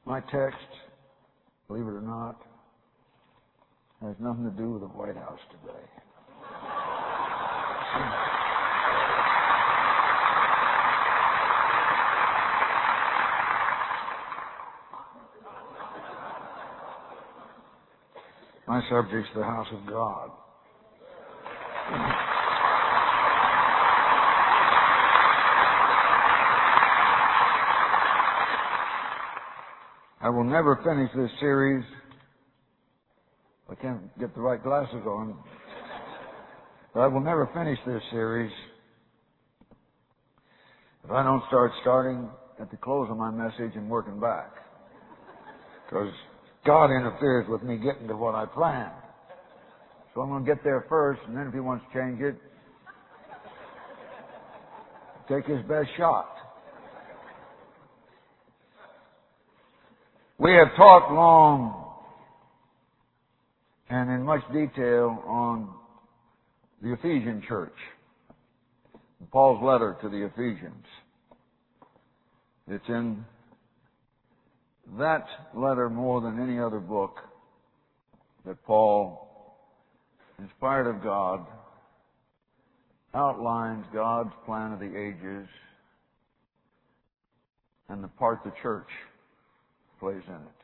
My text, believe it or not, has nothing to do with the White House today. My subject's the house of God. I will never finish this series. I can't get the right glasses on. But I will never finish this series if I don't starting at the close of my message and working back. Because God interferes with me getting to what I planned. So I'm going to get there first, and then if He wants to change it, take His best shot. We have talked long and in much detail on the Ephesian church, Paul's letter to the Ephesians. It's in that letter more than any other book that Paul, inspired of God, outlines God's plan of the ages and the part the church plays in it.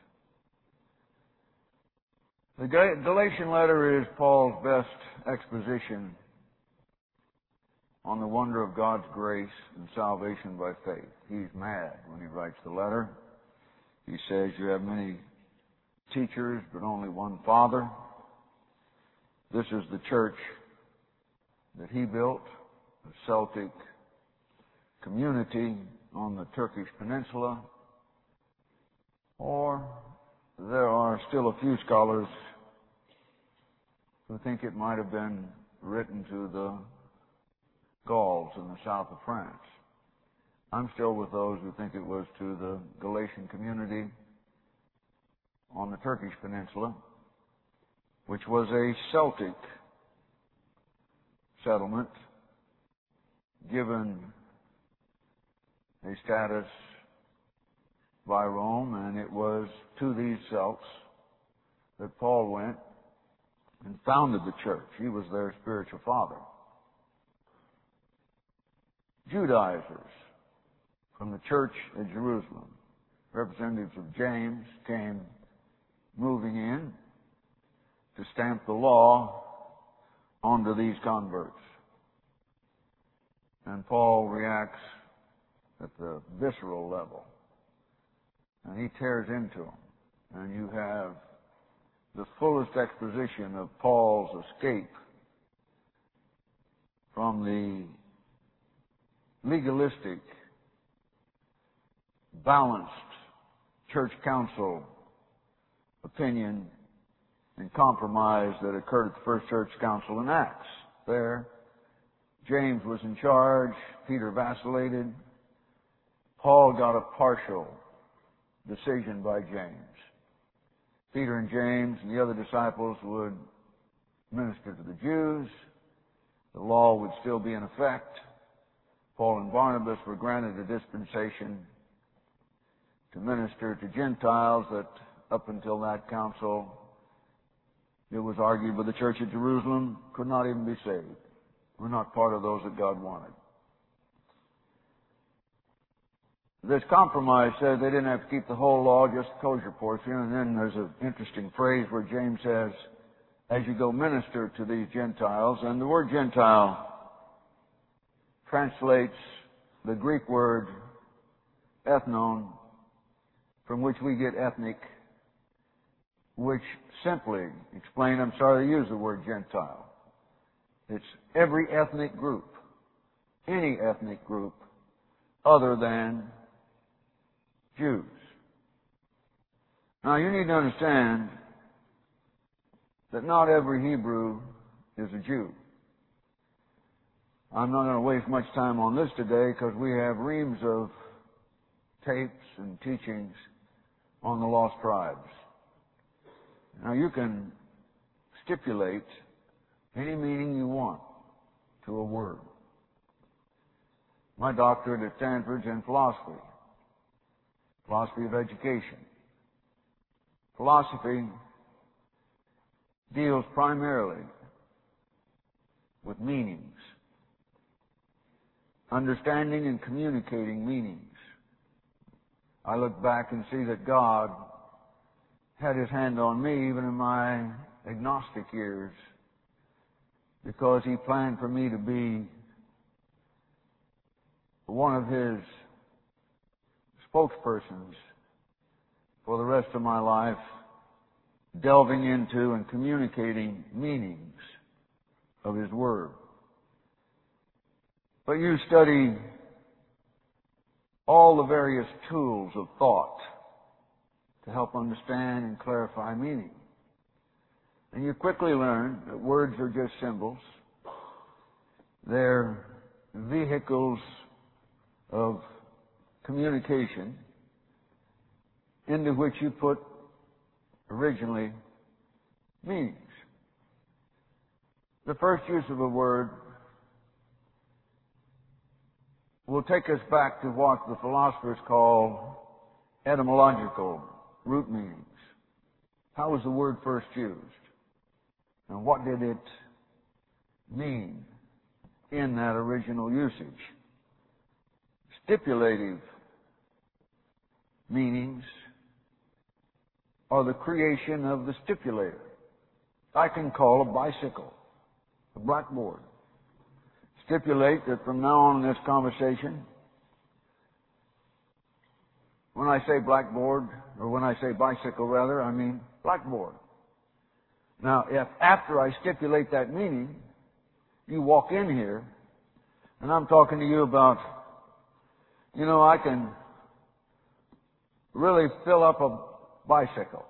The Galatian letter is Paul's best exposition on the wonder of God's grace and salvation by faith. He's mad when he writes the letter. He says, you have many teachers, but only one Father. This is the church that he built, a Celtic community on the Turkish peninsula. Or there are still a few scholars who think it might have been written to the Gauls in the south of France. I'm still with those who think it was to the Galatian community on the Turkish peninsula, which was a Celtic settlement given a status by Rome, and it was to these Celts that Paul went and founded the church. He was their spiritual father. Judaizers from the church at Jerusalem, representatives of James, came moving in to stamp the law onto these converts. And Paul reacts at the visceral level. And he tears into them. And you have the fullest exposition of Paul's escape from the legalistic, balanced church council opinion and compromise that occurred at the first church council in Acts. There, James was in charge, Peter vacillated, Paul got a partial decision by James. Peter and James and the other disciples would minister to the Jews. The law would still be in effect. Paul and Barnabas were granted a dispensation to minister to Gentiles that up until that council, it was argued by the church at Jerusalem, could not even be saved. We're not part of those that God wanted. This compromise said they didn't have to keep the whole law, just the kosher portion. And then there's an interesting phrase where James says, as you go minister to these Gentiles, and the word Gentile translates the Greek word ethnon, from which we get ethnic, which simply explain, I'm sorry to use the word Gentile. It's every ethnic group, any ethnic group other than Jews. Now you need to understand that not every Hebrew is a Jew. I'm not going to waste much time on this today because we have reams of tapes and teachings on the lost tribes. Now you can stipulate any meaning you want to a word. My doctorate at Stanford's in philosophy of education. philosophy deals primarily with meanings, understanding and communicating meanings. I look back and see that God had His hand on me even in my agnostic years, because He planned for me to be one of His spokespersons for the rest of my life, delving into and communicating meanings of His Word. But you study all the various tools of thought to help understand and clarify meaning. And you quickly learn that words are just symbols. They're vehicles of communication into which you put originally meanings. The first use of a word will take us back to what the philosophers call etymological root meanings. How was the word first used? And what did it mean in that original usage? Stipulative meanings are the creation of the stipulator. I can call a bicycle a blackboard. Stipulate that from now on in this conversation, when I say blackboard, or when I say bicycle rather, I mean blackboard. Now, if after I stipulate that meaning, you walk in here, and I'm talking to you about, I can really fill up a bicycle.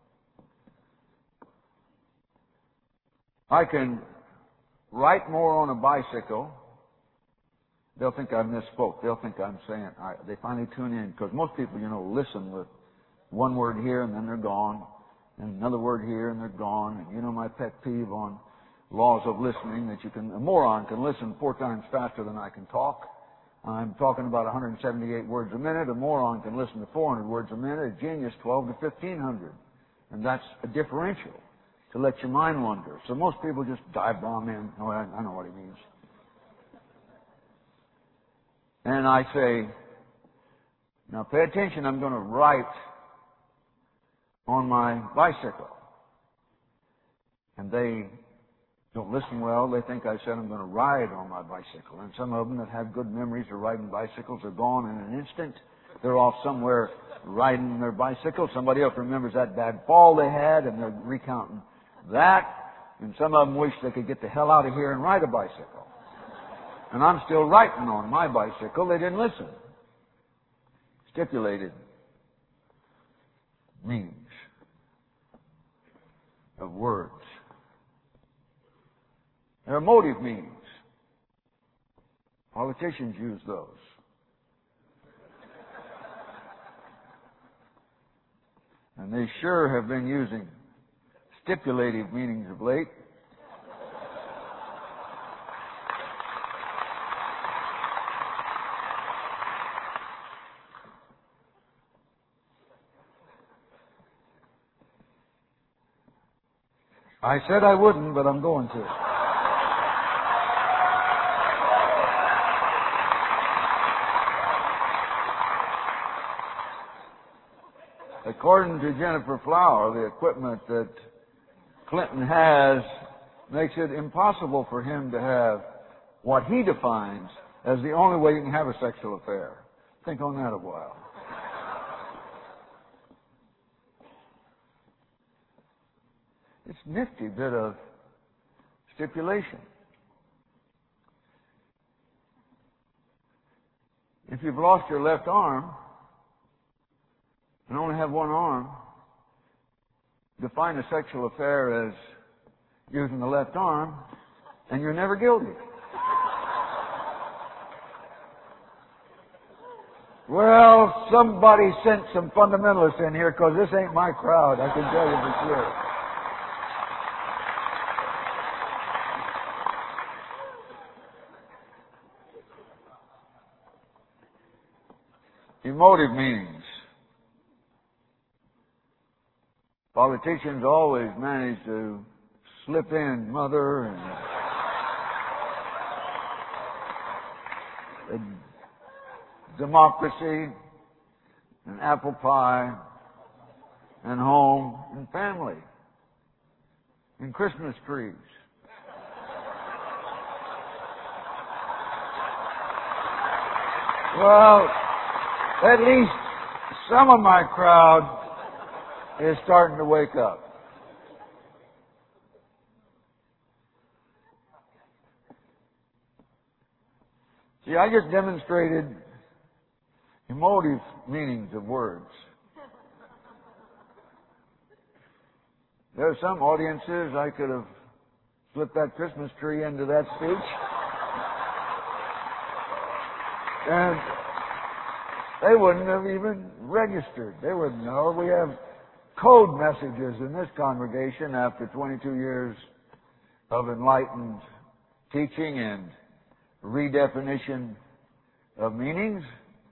I can write more on a bicycle. They'll think I misspoke. They'll think I'm saying, they finally tune in, because most people, listen with one word here and then they're gone, and another word here and they're gone. And my pet peeve on laws of listening, that a moron can listen 4 times faster than I can talk. I'm talking about 178 words a minute. A moron can listen to 400 words a minute. A genius, 12 to 1,500. And that's a differential to let your mind wander. So most people just dive bomb in. Oh, I know what he means. And I say, now pay attention, I'm going to write on my bicycle. And they don't listen well. They think I said I'm going to ride on my bicycle. And some of them that have good memories of riding bicycles are gone in an instant. They're off somewhere riding their bicycle. Somebody else remembers that bad fall they had, and they're recounting that. And some of them wish they could get the hell out of here and ride a bicycle. And I'm still writing on my bicycle. They didn't listen. Stipulated meanings of words. There are motive meanings. Politicians use those. And they sure have been using stipulative meanings of late. I said I wouldn't, but I'm going to. According to Jennifer Flower, the equipment that Clinton has makes it impossible for him to have what he defines as the only way you can have a sexual affair. Think on that a while. It's a nifty bit of stipulation. If you've lost your left arm and only have one arm, define a sexual affair as using the left arm, and you're never guilty. Well, somebody sent some fundamentalists in here, because this ain't my crowd, I can tell you for sure. Emotive meanings. Politicians always manage to slip in mother and democracy and apple pie and home and family and Christmas trees. Well, at least some of my crowd is starting to wake up. See, I just demonstrated emotive meanings of words. There are some audiences I could have slipped that Christmas tree into that speech. And they wouldn't have even registered. They wouldn't know. We have code messages in this congregation after 22 years of enlightened teaching and redefinition of meanings.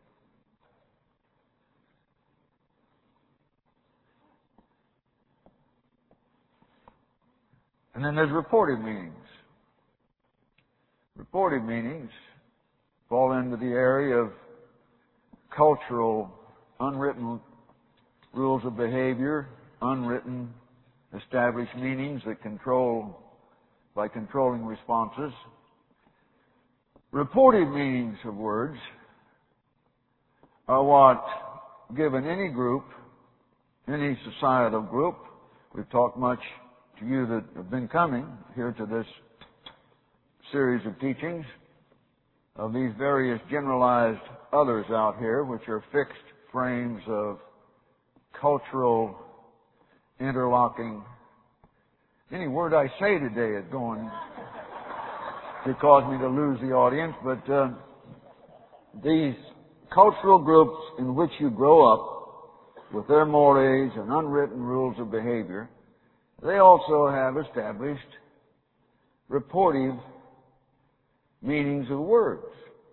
And then there's reported meanings. Reported meanings fall into the area of cultural, unwritten rules of behavior, unwritten, established meanings that by controlling responses. Reported meanings of words are what, given any group, any societal group, we've talked much to you that have been coming here to this series of teachings, of these various generalized others out here, which are fixed frames of cultural interlocking. Any word I say today is going to cause me to lose the audience, but these cultural groups in which you grow up with their mores and unwritten rules of behavior, they also have established reportive meanings of words.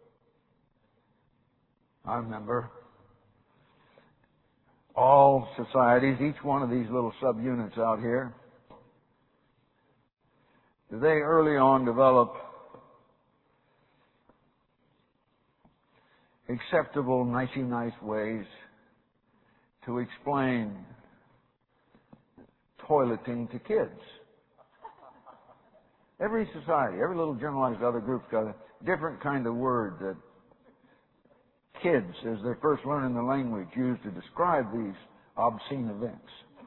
I remember all societies, each one of these little subunits out here, they early on develop acceptable, nicey-nice ways to explain toileting to kids. Every society, every little generalized other group's got a different kind of word that kids, as they're first learning the language, use to describe these obscene events.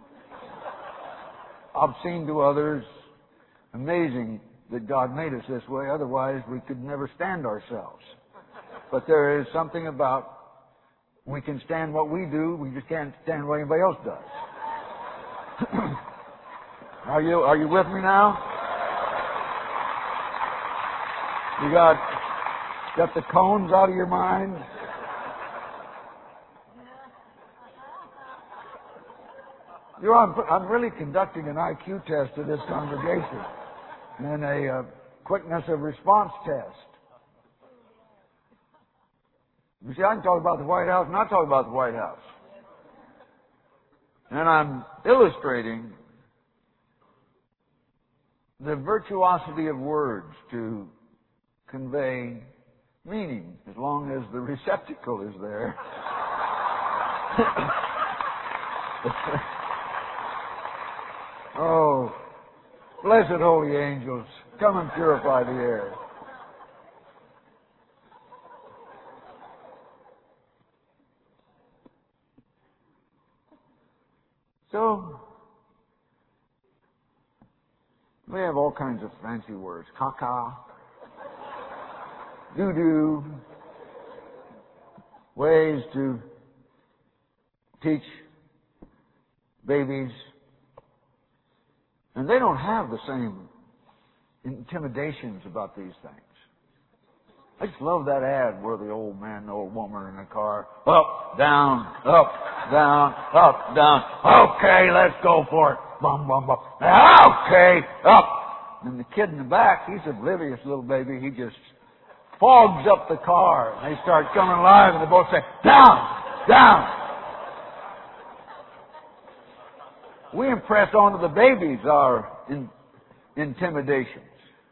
Obscene to others, amazing that God made us this way, otherwise we could never stand ourselves. But there is something about we can stand what we do, we just can't stand what anybody else does. Are you with me now? You got the cones out of your mind? I'm really conducting an IQ test to this congregation and a quickness of response test. You see, I can talk about the White House and not talk about the White House. And I'm illustrating the virtuosity of words to convey meaning, as long as the receptacle is there. Oh, blessed holy angels, come and purify the air. So, we have all kinds of fancy words. Caca, doo-doo, ways to teach babies. And they don't have the same intimidations about these things. I just love that ad where the old man and the old woman are in the car. Up, down, up, down, up, down. Okay, let's go for it. Bum, bum, bum. Okay, up. And the kid in the back, he's an oblivious little baby. He just fogs up the car. And they start coming alive and they both say, down, down. We impress onto the babies our intimidations.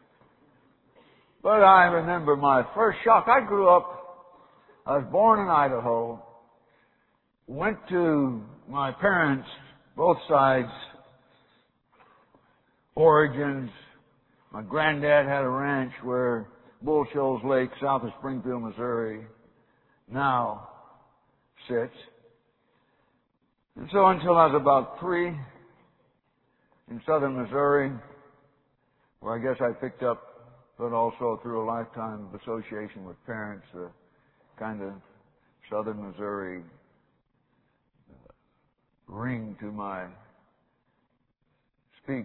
But I remember my first shock. I was born in Idaho, went to my parents, both sides, origins. My granddad had a ranch where Bull Shoals Lake, south of Springfield, Missouri, now sits. And so until I was about 3 in southern Missouri, where I guess I picked up, but also through a lifetime of association with parents, the kind of southern Missouri ring to my speech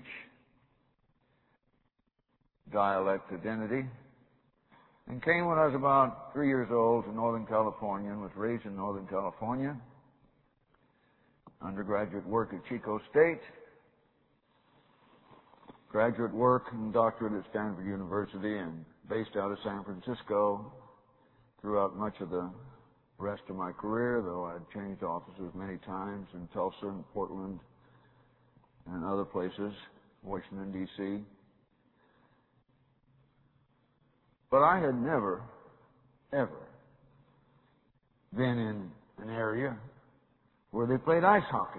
dialect identity, and came when I was about 3 years old to Northern California and was raised in Northern California. Undergraduate work at Chico State, graduate work and doctorate at Stanford University, and based out of San Francisco throughout much of the rest of my career, though I'd changed offices many times in Tulsa and Portland and other places, Washington, D.C. But I had never, ever been in an area where they played ice hockey.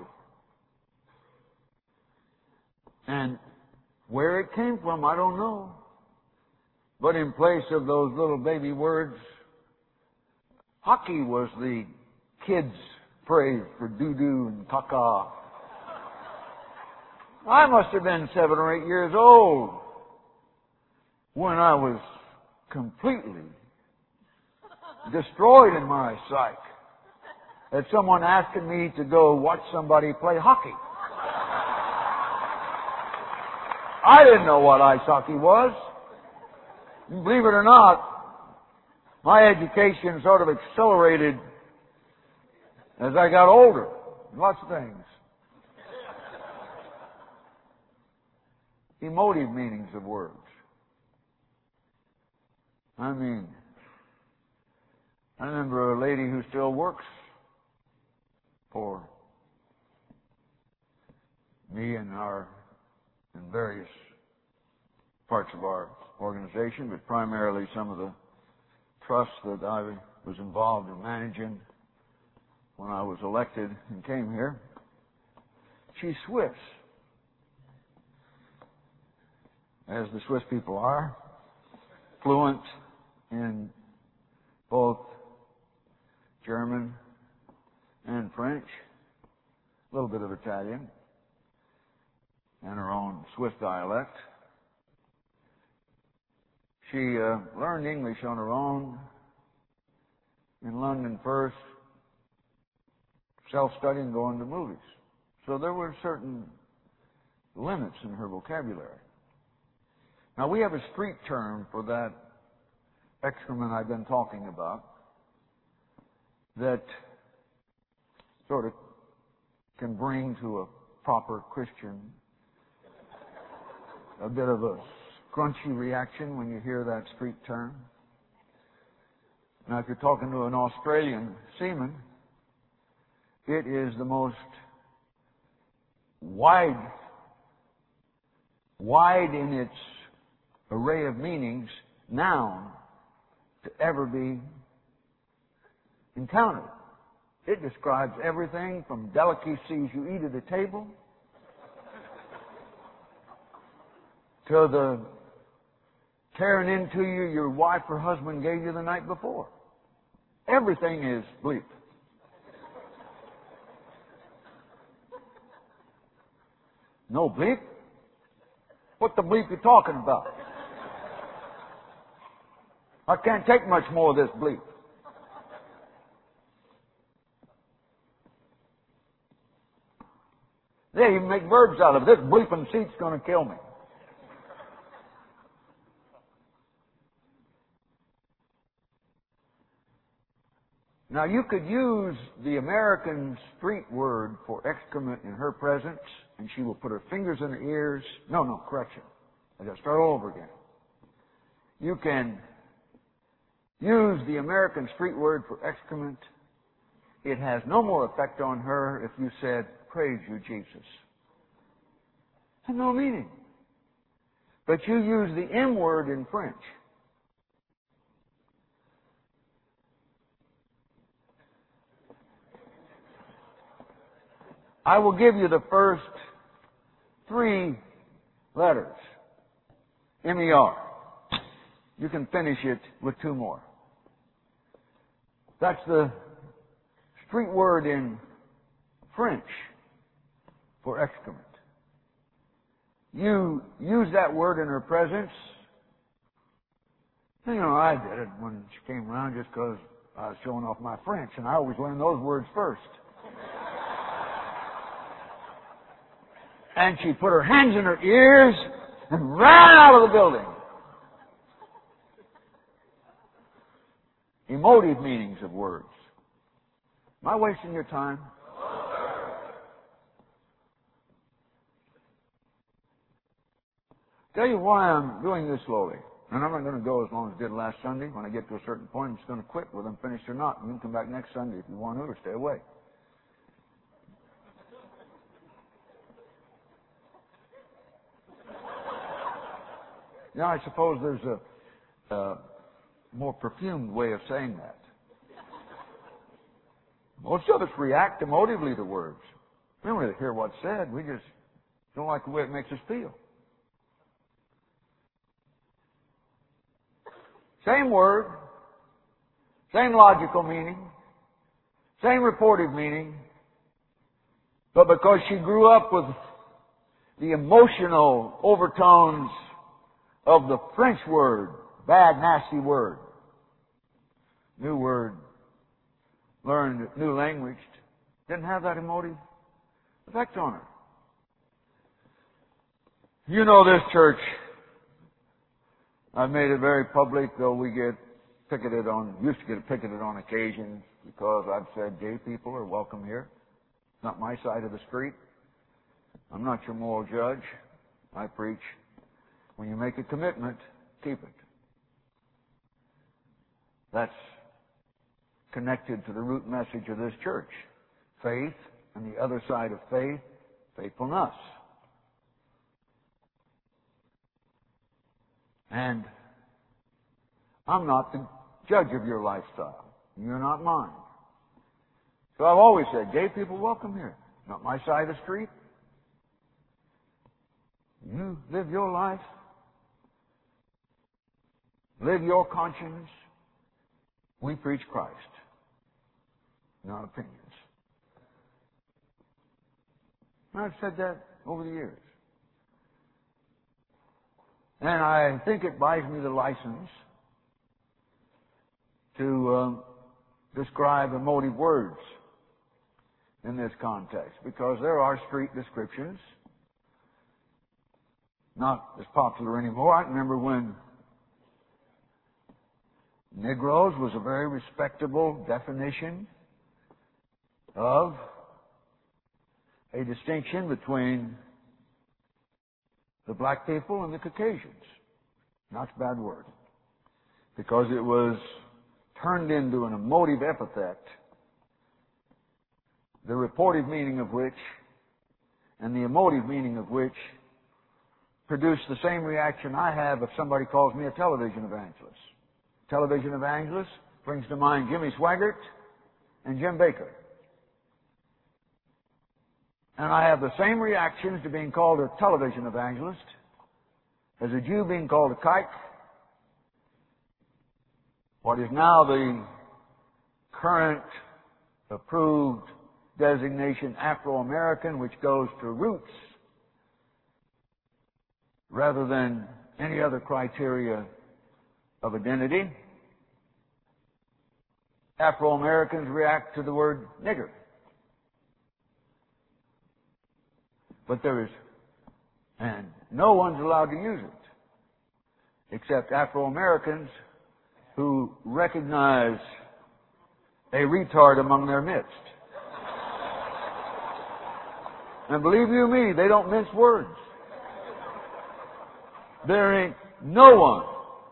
And where it came from, I don't know. But in place of those little baby words, hockey was the kids' phrase for doo-doo and caca. I must have been 7 or 8 years old when I was completely destroyed in my psyche at someone asking me to go watch somebody play hockey. I didn't know what ice hockey was. Believe it or not, my education sort of accelerated as I got older. Lots of things. Emotive meanings of words. I remember a lady who still works for me and in various parts of our organization, but primarily some of the trusts that I was involved in managing when I was elected and came here. She's Swiss, as the Swiss people are, fluent in both German and French, a little bit of Italian, and her own Swiss dialect. She learned English on her own in London first, self-studying, going to movies. So there were certain limits in her vocabulary. Now, we have a street term for that excrement I've been talking about that sort of can bring to a proper Christian a bit of a scrunchy reaction when you hear that street term. Now, if you're talking to an Australian seaman, it is the most wide in its array of meanings, noun, to ever be encountered. It describes everything from delicacies you eat at a table to the tearing into you your wife or husband gave you the night before. Everything is bleep. No bleep? What the bleep you talking about? I can't take much more of this bleep. They even make verbs out of it. This bleeping seat's going to kill me. Now, you could use the American street word for excrement in her presence, and she will put her fingers in her ears. No, correction. I got to start all over again. You can use the American street word for excrement. It has no more effect on her if you said, "Praise you, Jesus." Has no meaning. But you use the M word in French. I will give you the first 3 letters. M-E-R. You can finish it with 2 more. That's the street word in French for excrement. You use that word in her presence. You know, I did it when she came around just because I was showing off my French, and I always learn those words first. And she put her hands in her ears and ran out of the building. Emotive meanings of words. Am I wasting your time? Tell you why I'm doing this slowly. And I'm not going to go as long as I did last Sunday. When I get to a certain point, I'm just going to quit whether I'm finished or not. You can come back next Sunday if you want to, or stay away. Now, I suppose there's a more perfumed way of saying that. Most of us react emotively to words. We don't really hear what's said. We just don't like the way it makes us feel. Same word, same logical meaning, same reportive meaning, but because she grew up with the emotional overtones of the French word, bad, nasty word, new word, learned new language, didn't have that emotive effect on her. You know this church. I've made it very public, though we used to get picketed on occasion because I've said gay people are welcome here. It's not my side of the street. I'm not your moral judge. I preach, when you make a commitment, keep it. That's connected to the root message of this church. Faith, and the other side of faith, faithfulness. And I'm not the judge of your lifestyle. You're not mine. So I've always said, gay people welcome here. Not my side of the street. You live your life. Live your conscience. We preach Christ, not opinions. And I've said that over the years. And I think it buys me the license to describe emotive words in this context, because there are street descriptions, not as popular anymore. I remember when Negroes was a very respectable definition of a distinction between the black people and the Caucasians. Not a bad word. Because it was turned into an emotive epithet, the reportive meaning of which and the emotive meaning of which produced the same reaction I have if somebody calls me a television evangelist. Television evangelist brings to mind Jimmy Swaggart and Jim Bakker. And I have the same reactions to being called a television evangelist as a Jew being called a kike, what is now the current approved designation Afro-American, which goes to roots rather than any other criteria of identity. Afro-Americans react to the word nigger. But and no one's allowed to use it, except Afro-Americans who recognize a retard among their midst. And believe you me, they don't mince words. There ain't no one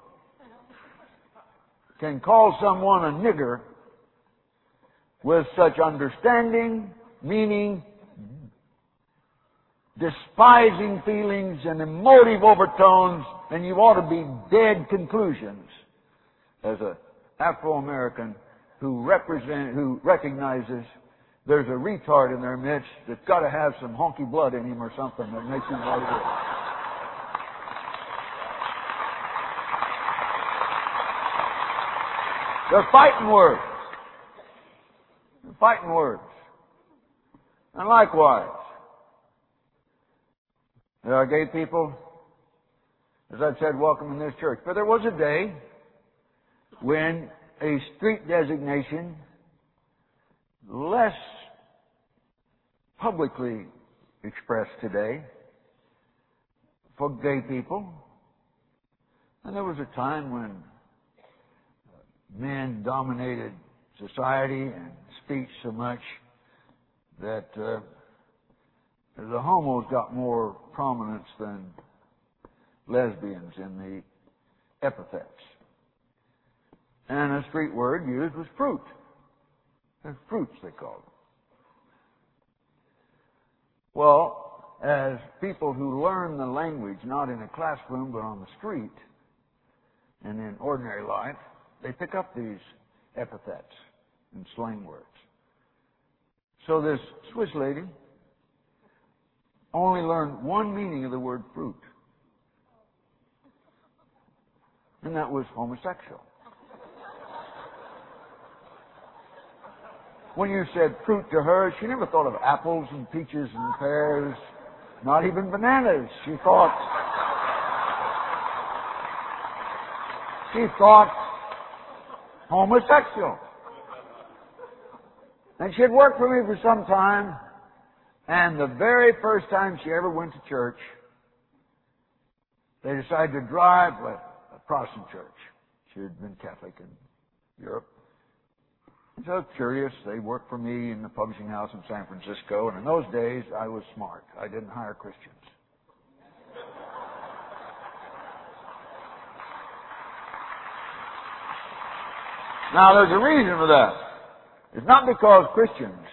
can call someone a nigger with such understanding, meaning, despising feelings and emotive overtones, then you ought to be dead conclusions as an Afro-American who recognizes there's a retard in their midst that's got to have some honky blood in him or something that makes him what he is. They're fighting words. They're fighting words. And likewise, there are gay people, as I've said, welcome in this church. But there was a day when a street designation, less publicly expressed today, for gay people. And there was a time when men dominated society and speech so much that the homos got more prominence than lesbians in the epithets. And a street word used was fruit. They're fruits, they called them. Well, as people who learn the language, not in a classroom, but on the street and in ordinary life, they pick up these epithets and slang words. So this Swiss lady only learned one meaning of the word fruit, and that was homosexual. When you said fruit to her, she never thought of apples and peaches and pears, not even bananas. She thought homosexual. And she had worked for me for some time, and the very first time she ever went to church, they decided to drive a Protestant church. She had been Catholic in Europe. And so curious, they worked for me in the publishing house in San Francisco, and in those days I was smart. I didn't hire Christians. Now there's a reason for that. It's not because Christians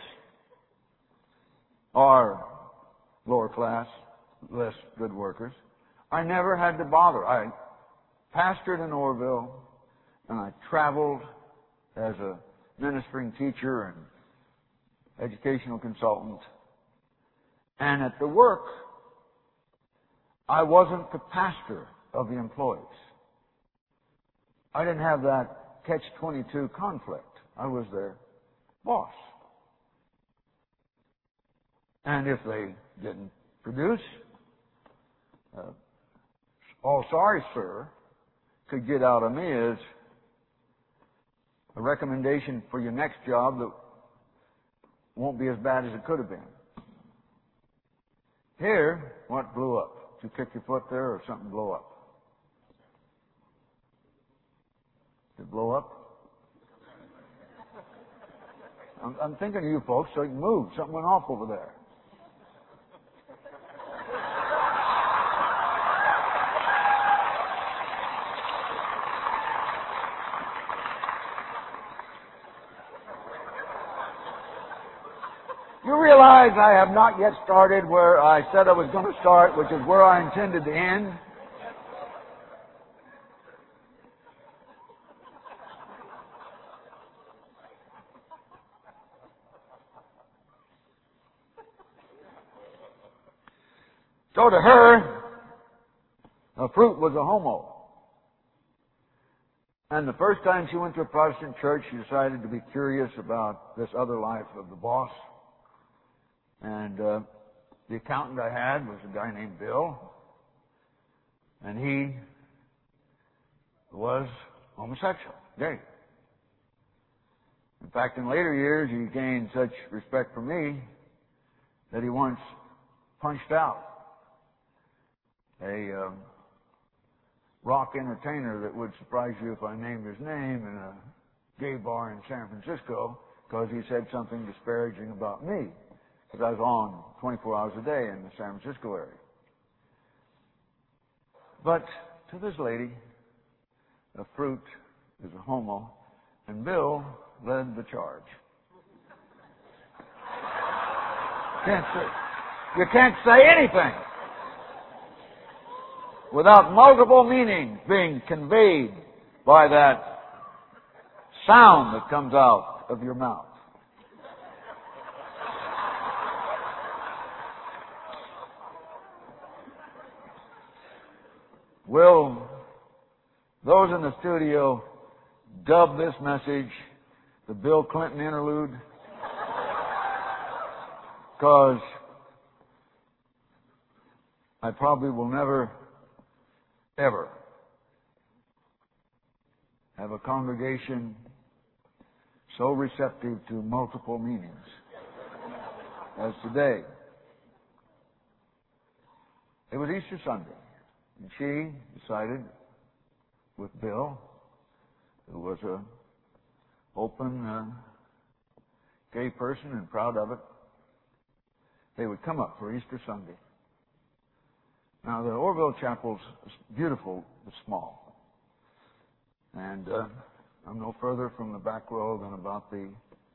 are lower class, less good workers. I never had to bother. I pastored in Orville, and I traveled as a ministering teacher and educational consultant. And at the work, I wasn't the pastor of the employees. I didn't have that catch-22 conflict. I was their boss. And if they didn't produce, all sorry, sir, could get out of me is a recommendation for your next job that won't be as bad as it could have been. Here, what blew up? Did you kick your foot there or something blow up? Did it blow up? I'm thinking of you folks so you can move. Something went off over there. You realize I have not yet started where I said I was going to start, which is where I intended to end. So to her, a fruit was a homo. And the first time she went to a Protestant church, she decided to be curious about this other life of the boss. And the accountant I had was a guy named Bill. And he was homosexual, gay. In fact, in later years, he gained such respect for me that he once punched out a rock entertainer that would surprise you if I named his name in a gay bar in San Francisco because he said something disparaging about me because I was on 24 hours a day in the San Francisco area. But to this lady, a fruit is a homo, and Bill led the charge. Can't say. You can't say anything without multiple meanings being conveyed by that sound that comes out of your mouth. Will those in the studio dub this message the Bill Clinton interlude? Because I probably will never, ever have a congregation so receptive to multiple meanings as today. It was Easter Sunday, and she decided with Bill, who was a open gay person and proud of it, they would come up for Easter Sunday. Now, the Orville Chapel's beautiful but small. And I'm no further from the back row than about the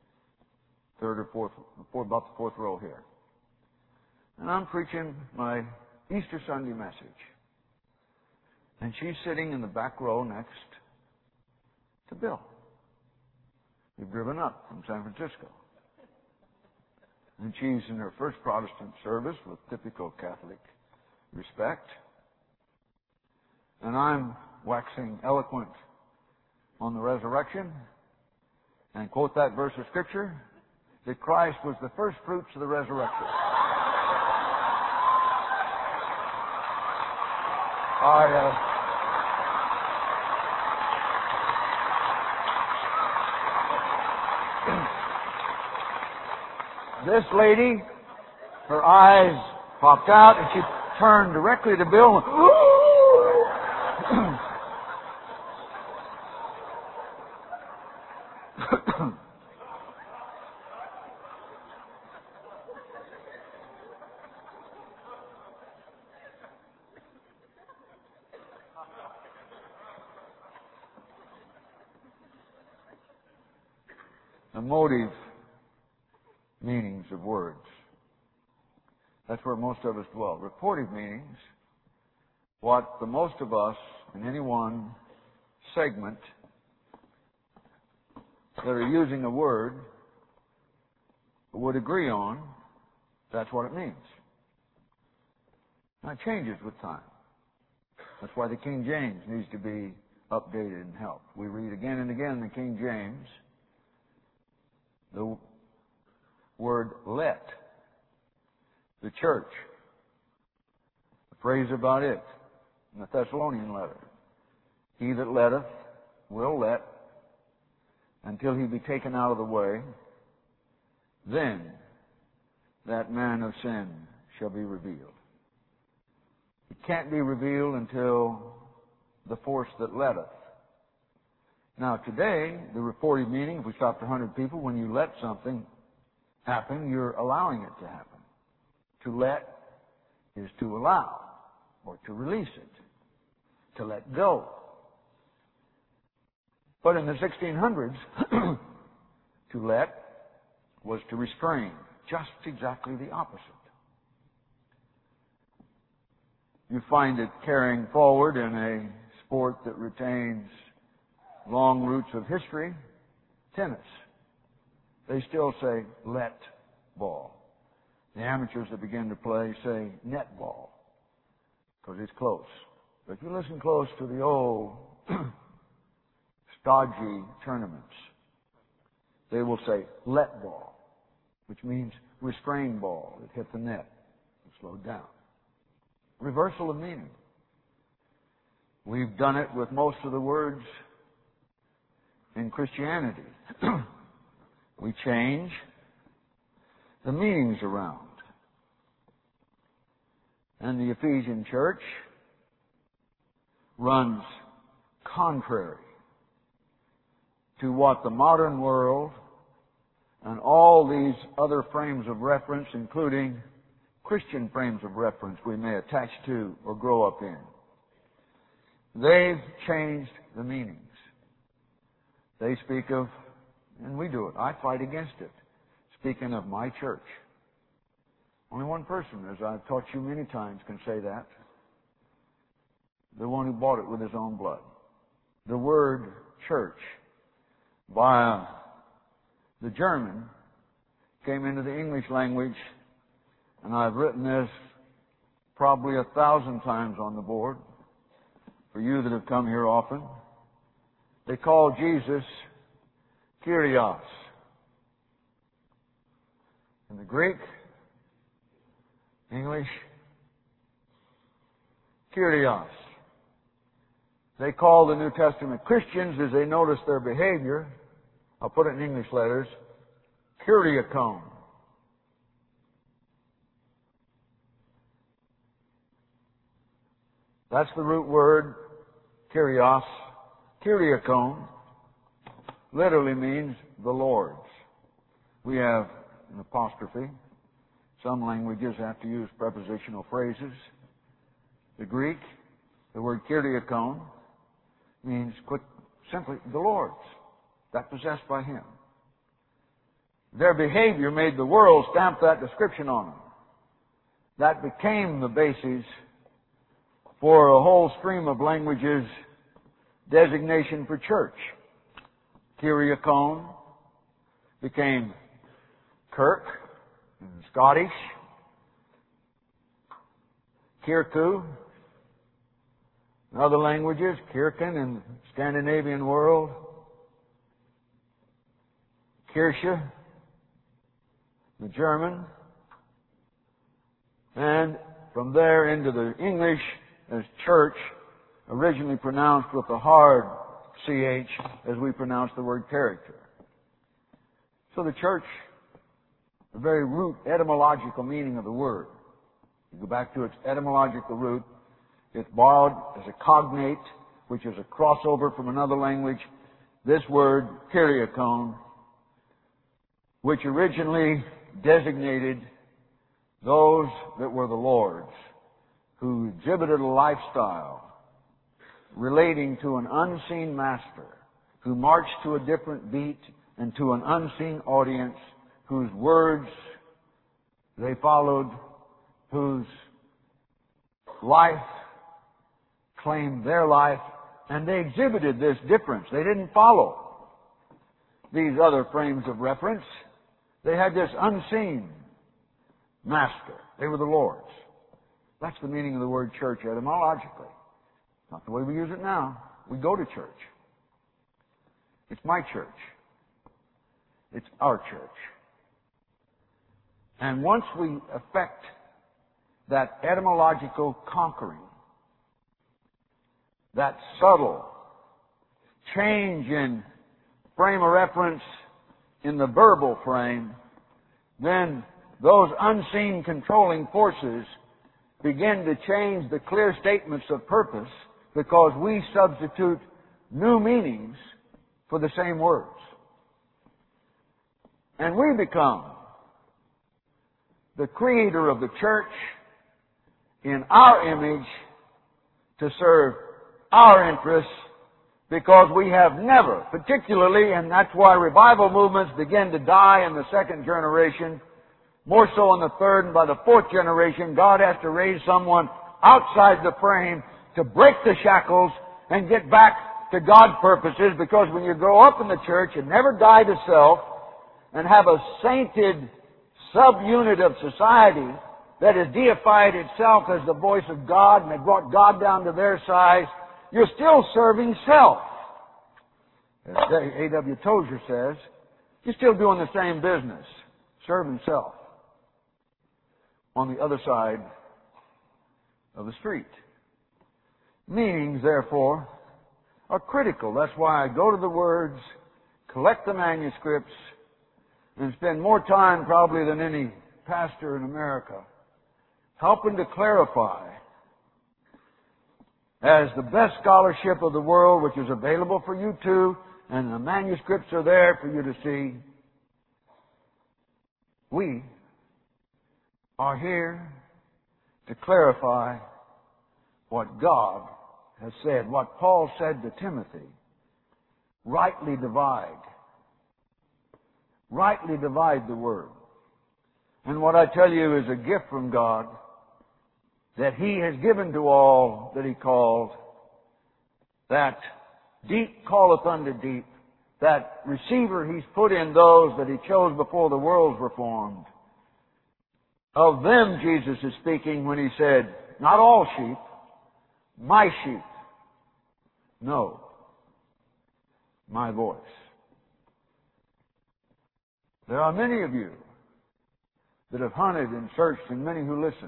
about the fourth row here. And I'm preaching my Easter Sunday message. And she's sitting in the back row next to Bill. We've driven up from San Francisco. And she's in her first Protestant service with typical Catholic respect. And I'm waxing eloquent on the resurrection and quote that verse of Scripture that Christ was the first fruits of the resurrection. This lady, her eyes popped out, and she turned directly to Bill and the motive meanings of words. That's where most of us dwell. Reportive meanings, what the most of us in any one segment that are using a word would agree on, that's what it means. Now it changes with time. That's why the King James needs to be updated and helped. We read again and again in the King James the word let. The church. The phrase about it in the Thessalonian letter. He that letteth will let until he be taken out of the way. Then that man of sin shall be revealed. It can't be revealed until the force that letteth. Now today, the reported meaning, if we stopped 100 people, when you let something happen, you're allowing it to happen. To let is to allow, or to release it, to let go. But in the 1600s, to let was to restrain, just exactly the opposite. You find it carrying forward in a sport that retains long roots of history, tennis. They still say let ball. The amateurs that begin to play say netball, because it's close. But if you listen close to the old stodgy tournaments, they will say let ball, which means restrain ball. It hit the net and slowed down. Reversal of meaning. We've done it with most of the words in Christianity. We change the meanings around. And the Ephesian church runs contrary to what the modern world and all these other frames of reference, including Christian frames of reference we may attach to or grow up in. They've changed the meanings. They speak of, and we do it, I fight against it, speaking of my church. Only one person, as I've taught you many times, can say that. The one who bought it with his own blood. The word church by the German came into the English language, and I've written this probably 1,000 times on the board for you that have come here often. They call Jesus Kyrios. In the Greek, English, Kyrios. They call the New Testament Christians, as they notice their behavior, I'll put it in English letters, Kyriakon. That's the root word, Kyrios. Kyriakon literally means the Lord's. We have an apostrophe. Some languages have to use prepositional phrases. The Greek, the word Kyriakon, means simply the Lord's, that possessed by Him. Their behavior made the world stamp that description on them. That became the basis for a whole stream of languages designation for church. Kyriakon became Kirk in Scottish, Kirku in other languages, Kirken in the Scandinavian world, Kirche, the German, and from there into the English as church, originally pronounced with the hard CH as we pronounce the word character. So the church, the very root etymological meaning of the word, you go back to its etymological root, it's borrowed as a cognate, which is a crossover from another language, this word, Kyriakon, which originally designated those that were the Lord's, who exhibited a lifestyle relating to an unseen master, who marched to a different beat and to an unseen audience, whose words they followed, whose life claimed their life, and they exhibited this difference. They didn't follow these other frames of reference. They had this unseen master. They were the Lord's. That's the meaning of the word church etymologically. Not the way we use it now. We go to church. It's my church. It's our church. And once we effect that etymological conquering, that subtle change in frame of reference in the verbal frame, then those unseen controlling forces begin to change the clear statements of purpose because we substitute new meanings for the same words. And we become the creator of the church in our image to serve our interests, because we have never, particularly, and that's why revival movements begin to die in the second generation, more so in the third, and by the fourth generation, God has to raise someone outside the frame to break the shackles and get back to God's purposes, because when you grow up in the church and never die to self and have a sainted subunit of society that has deified itself as the voice of God and they brought God down to their size, you're still serving self. As A.W. Tozer says, you're still doing the same business, serving self, on the other side of the street. Meanings, therefore, are critical. That's why I go to the words, collect the manuscripts, and spend more time probably than any pastor in America helping to clarify, as the best scholarship of the world, which is available for you too, and the manuscripts are there for you to see. We are here to clarify what God has said, what Paul said to Timothy. Rightly divide. Rightly divide the word. And what I tell you is a gift from God that He has given to all that He called, that deep calleth unto deep, that receiver He's put in those that He chose before the worlds were formed. Of them Jesus is speaking when He said, not all sheep, my sheep know my voice. There are many of you that have hunted and searched, and many who listen.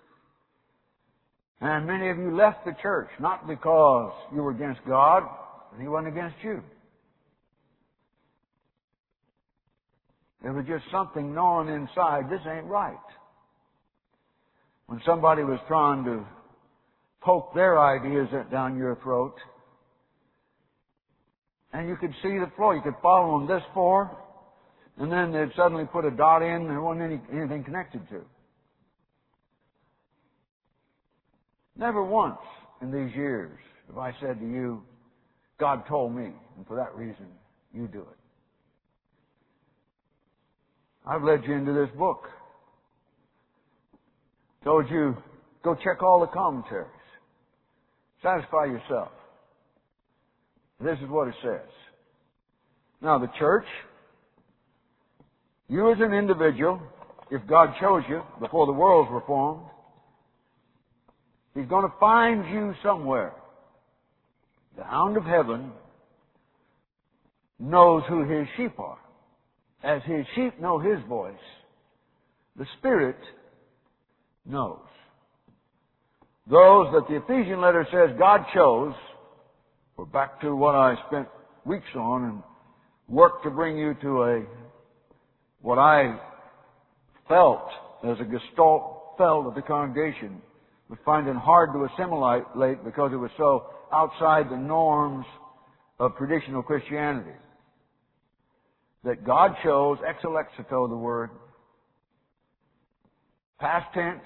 And many of you left the church, not because you were against God, and He wasn't against you. There was just something gnawing inside, this ain't right. When somebody was trying to poke their ideas down your throat, and you could see the flow, you could follow them this far, and then they'd suddenly put a dot in there wasn't anything connected to. Never once in these years have I said to you, God told me, and for that reason, you do it. I've led you into this book. Told you, go check all the commentaries. Satisfy yourself. This is what it says. Now, the church, you as an individual, if God chose you before the worlds were formed, He's going to find you somewhere. The hound of heaven knows who His sheep are. As His sheep know His voice, the Spirit knows. Those that the Ephesian letter says God chose, we're back to what I spent weeks on and worked to bring you to what I felt as a gestalt felt of the congregation was finding hard to assimilate because it was so outside the norms of traditional Christianity. That God chose, ex alexito, the word, past tense,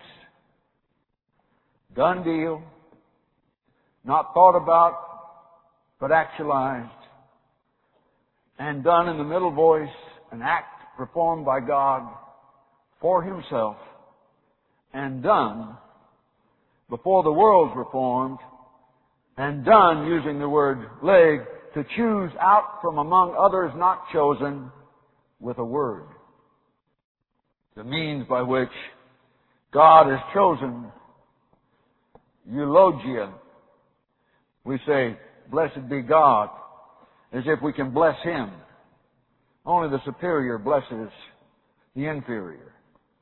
done deal, not thought about, but actualized, and done in the middle voice, an act performed by God for Himself, and done before the worlds were formed, and done using the word leg, to choose out from among others not chosen with a word. The means by which God has chosen eulogia. We say, blessed be God, as if we can bless Him. Only the superior blesses the inferior.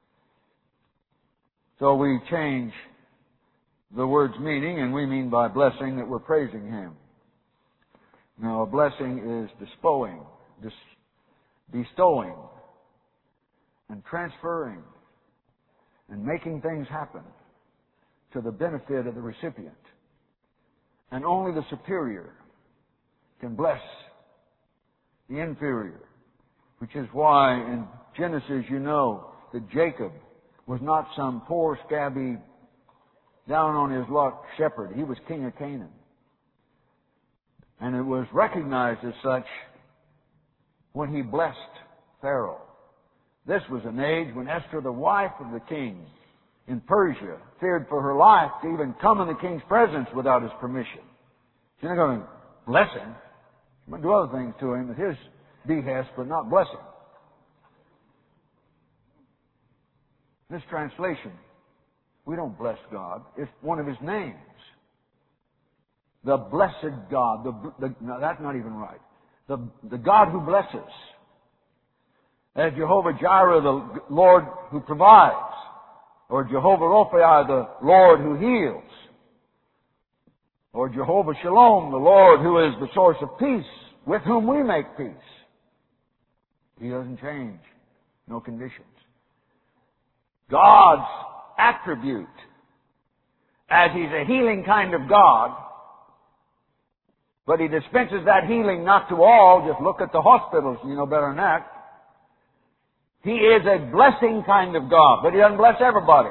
So we change the word's meaning, and we mean by blessing that we're praising Him. Now, a blessing is bestowing, and transferring, and making things happen to the benefit of the recipient. And only the superior can bless the inferior, which is why in Genesis you know that Jacob was not some poor, scabby, down on his luck shepherd. He was king of Canaan. And it was recognized as such when he blessed Pharaoh. This was an age when Esther, the wife of the king in Persia, feared for her life to even come in the king's presence without his permission. She's not going to bless him. She might do other things to him at his behest, but not bless him. This translation, we don't bless God. It's one of His names. The blessed God. No, that's not even right. The God who blesses. As Jehovah Jireh, the Lord who provides. Or Jehovah Rophi, the Lord who heals. Or Jehovah Shalom, the Lord who is the source of peace, with whom we make peace. He doesn't change. No conditions. God's attribute, as He's a healing kind of God, but He dispenses that healing not to all. Just look at the hospitals, you know better than that. He is a blessing kind of God, but He doesn't bless everybody.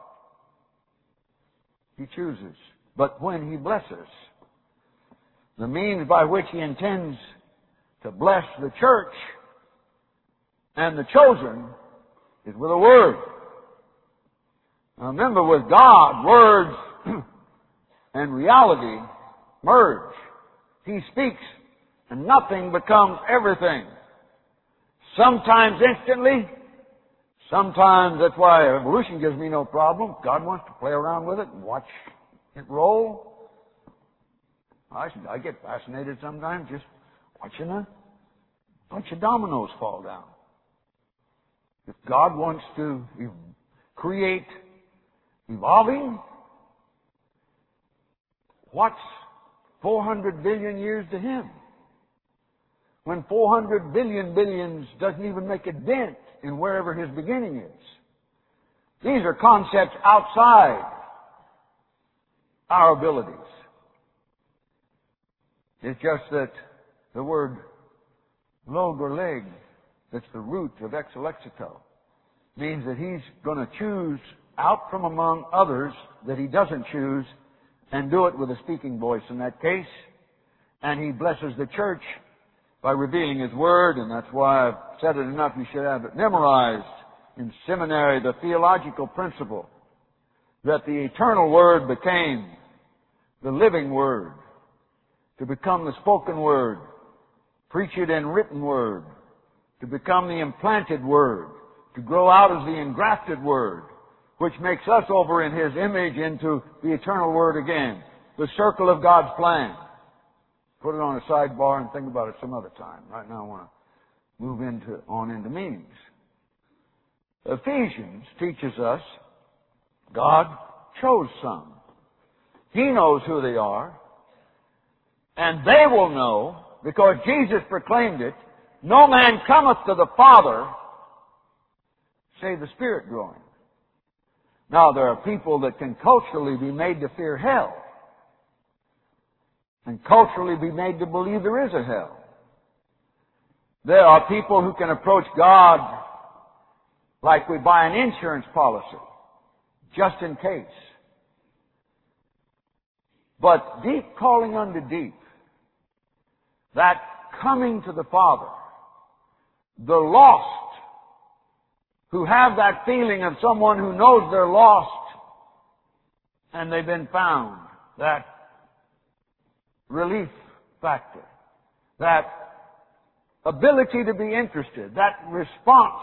He chooses. But when He blesses, the means by which He intends to bless the church and the chosen is with a word. Now remember, with God, words and reality merge. He speaks, and nothing becomes everything. Sometimes instantly, sometimes that's why evolution gives me no problem. God wants to play around with it and watch it roll. I get fascinated sometimes just watching a bunch of dominoes fall down. If God wants to create evolving, what's 400 billion years to Him? When 400 billion billions doesn't even make a dent in wherever His beginning is. These are concepts outside our abilities. It's just that the word log or leg, that's the root of exalexito, means that He's going to choose out from among others that He doesn't choose and do it with a speaking voice in that case. And He blesses the church by revealing His Word, and that's why I've said it enough, you should have it memorized in seminary, the theological principle that the eternal Word became the living Word, to become the spoken Word, preach it in written Word, to become the implanted Word, to grow out as the engrafted Word, which makes us over in His image into the eternal Word again, the circle of God's plan. Put it on a sidebar and think about it some other time. Right now I want to move on into meanings. Ephesians teaches us God chose some. He knows who they are. And they will know, because Jesus proclaimed it, no man cometh to the Father, save the Spirit growing. Now there are people that can culturally be made to fear hell. And culturally be made to believe there is a hell. There are people who can approach God like we buy an insurance policy, just in case. But deep calling unto deep, that coming to the Father, the lost, who have that feeling of someone who knows they're lost and they've been found, that relief factor, that ability to be interested, that response,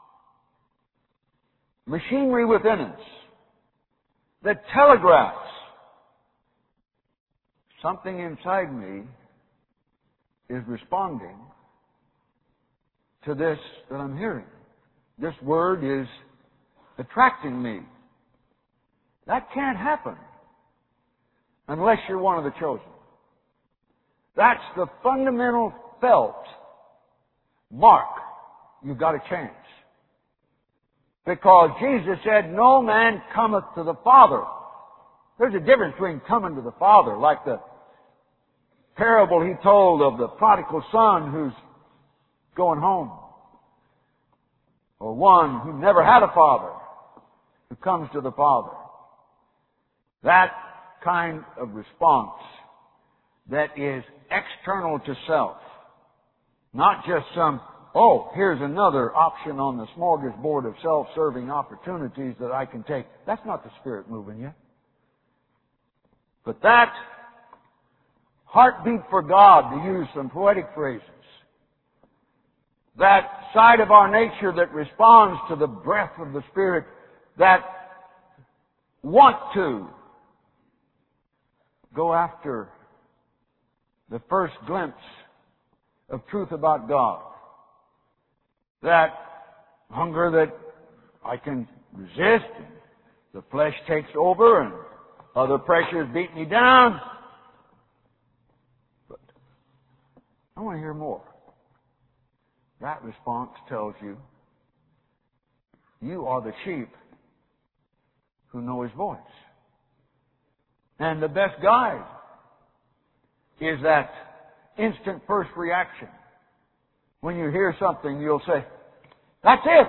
machinery within us, that telegraphs something inside me is responding to this that I'm hearing. This word is attracting me. That can't happen unless you're one of the chosen. That's the fundamental felt mark. You've got a chance. Because Jesus said, no man cometh to the Father. There's a difference between coming to the Father, like the parable He told of the prodigal son who's going home. Or one who never had a father who comes to the Father. That kind of response that is external to self. Not just some, here's another option on the smorgasbord of self-serving opportunities that I can take. That's not the Spirit moving you. But that heartbeat for God, to use some poetic phrases, that side of our nature that responds to the breath of the Spirit, that want to go after the first glimpse of truth about God. That hunger that I can resist, and the flesh takes over, and other pressures beat me down. But I want to hear more. That response tells you, you are the sheep who know His voice. And the best guide is that instant first reaction. When you hear something, you'll say, that's it!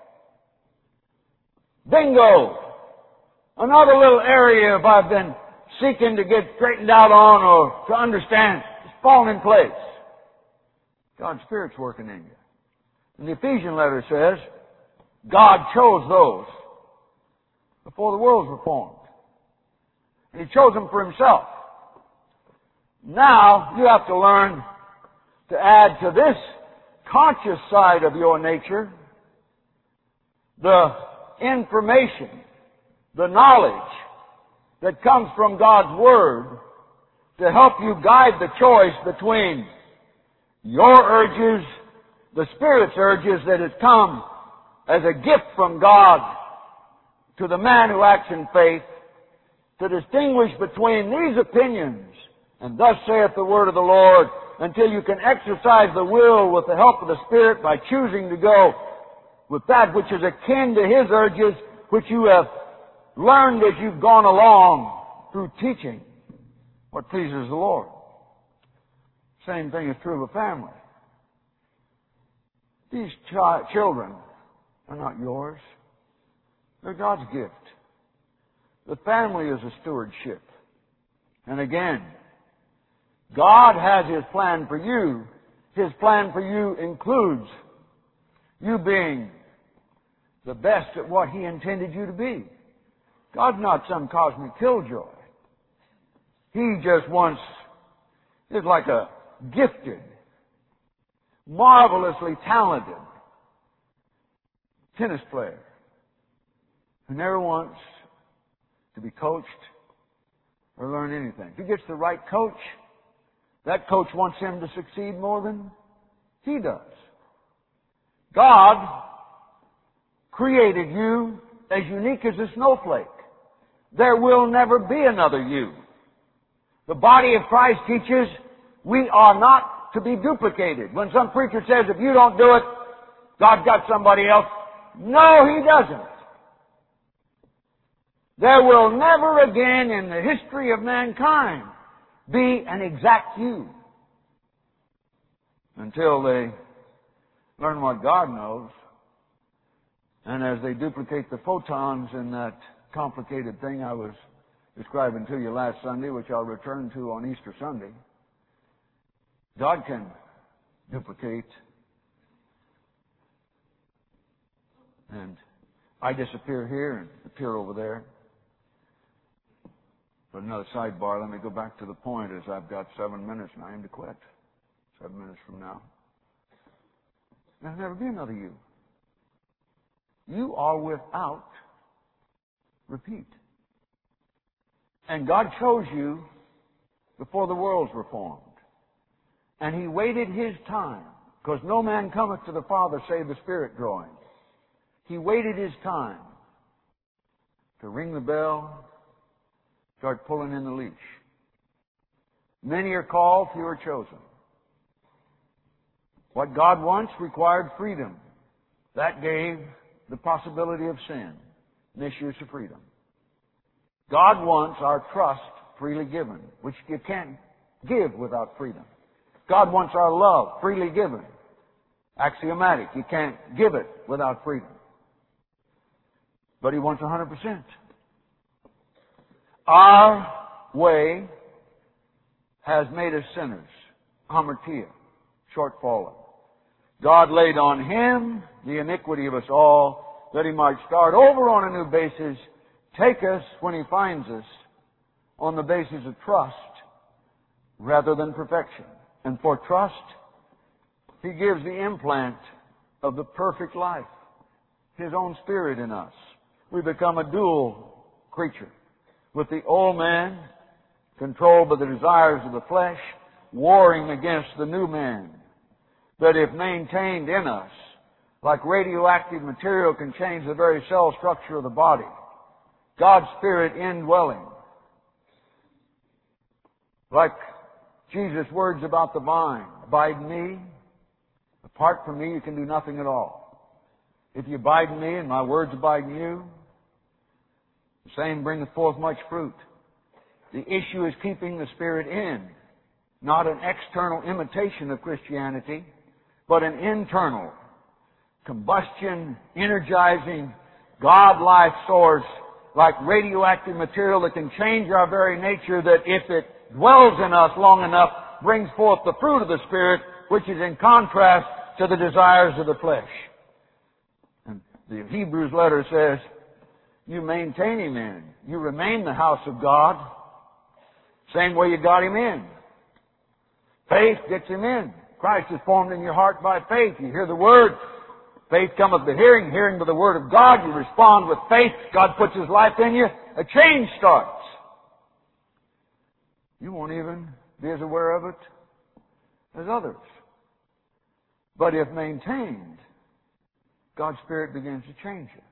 Bingo! Another little area if I've been seeking to get straightened out on or to understand, it's fallen in place. God's Spirit's working in you. And the Ephesian letter says, God chose those before the worlds were formed. And He chose them for Himself. Now, you have to learn to add to this conscious side of your nature the information, the knowledge that comes from God's Word to help you guide the choice between your urges, the Spirit's urges that has come as a gift from God to the man who acts in faith, to distinguish between these opinions and thus saith the word of the Lord, until you can exercise the will with the help of the Spirit by choosing to go with that which is akin to His urges, which you have learned as you've gone along through teaching what pleases the Lord. Same thing is true of a family. These children are not yours. They're God's gift. The family is a stewardship. And again, God has His plan for you. His plan for you includes you being the best at what He intended you to be. God's not some cosmic killjoy. He just wants, is like a gifted, marvelously talented tennis player who never wants to be coached or learn anything. If he gets the right coach, that coach wants him to succeed more than he does. God created you as unique as a snowflake. There will never be another you. The body of Christ teaches we are not to be duplicated. When some preacher says, if you don't do it, God's got somebody else. No, He doesn't. There will never again in the history of mankind be an exact you until they learn what God knows. And as they duplicate the photons in that complicated thing I was describing to you last Sunday, which I'll return to on Easter Sunday, God can duplicate. And I disappear here and appear over there. But another sidebar, let me go back to the point, as I've got 7 minutes and I aim to quit. 7 minutes from now. There'll never be another you. You are without repeat. And God chose you before the worlds were formed. And He waited His time, because no man cometh to the Father save the Spirit drawing. He waited His time to ring the bell, start pulling in the leash. Many are called, few are chosen. What God wants required freedom. That gave the possibility of sin, misuse of freedom. God wants our trust freely given, which you can't give without freedom. God wants our love freely given. Axiomatic. You can't give it without freedom. But He wants 100%. Our way has made us sinners. Hamartia. Shortfallen. God laid on Him the iniquity of us all, that He might start over on a new basis, take us when He finds us on the basis of trust rather than perfection. And for trust, He gives the implant of the perfect life, His own Spirit in us. We become a dual creature, with the old man controlled by the desires of the flesh, warring against the new man, that if maintained in us, like radioactive material can change the very cell structure of the body, God's Spirit indwelling. Like Jesus' words about the vine, abide in me. Apart from me, you can do nothing at all. If you abide in me and my words abide in you, the same bringeth forth much fruit. The issue is keeping the Spirit in, not an external imitation of Christianity, but an internal, combustion, energizing, God-life source, like radioactive material that can change our very nature, that if it dwells in us long enough, brings forth the fruit of the Spirit, which is in contrast to the desires of the flesh. And The Hebrews letter says, you maintain him in. You remain the house of God. Same way you got him in. Faith gets him in. Christ is formed in your heart by faith. You hear the Word. Faith cometh by hearing, hearing by the Word of God. You respond with faith. God puts His life in you. A change starts. You won't even be as aware of it as others. But if maintained, God's Spirit begins to change you.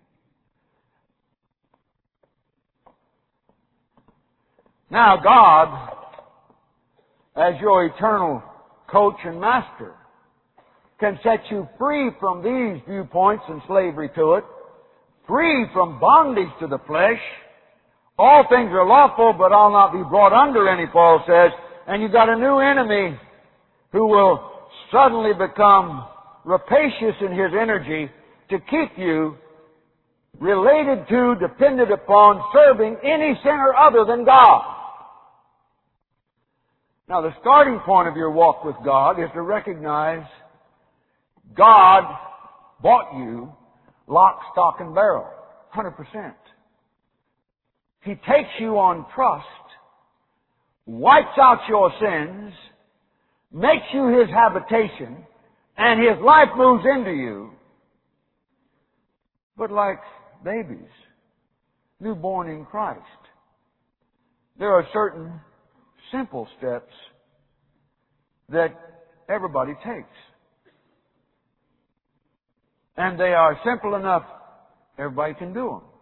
Now God, as your eternal coach and master, can set you free from these viewpoints and slavery to it, free from bondage to the flesh. All things are lawful, but I'll not be brought under any, Paul says. And you've got a new enemy who will suddenly become rapacious in his energy to keep you related to, dependent upon, serving any sinner other than God. Now, the starting point of your walk with God is to recognize God bought you lock, stock, and barrel, 100%. He takes you on trust, wipes out your sins, makes you His habitation, and His life moves into you. But like babies, newborn in Christ, there are certain simple steps that everybody takes. And they are simple enough, everybody can do them.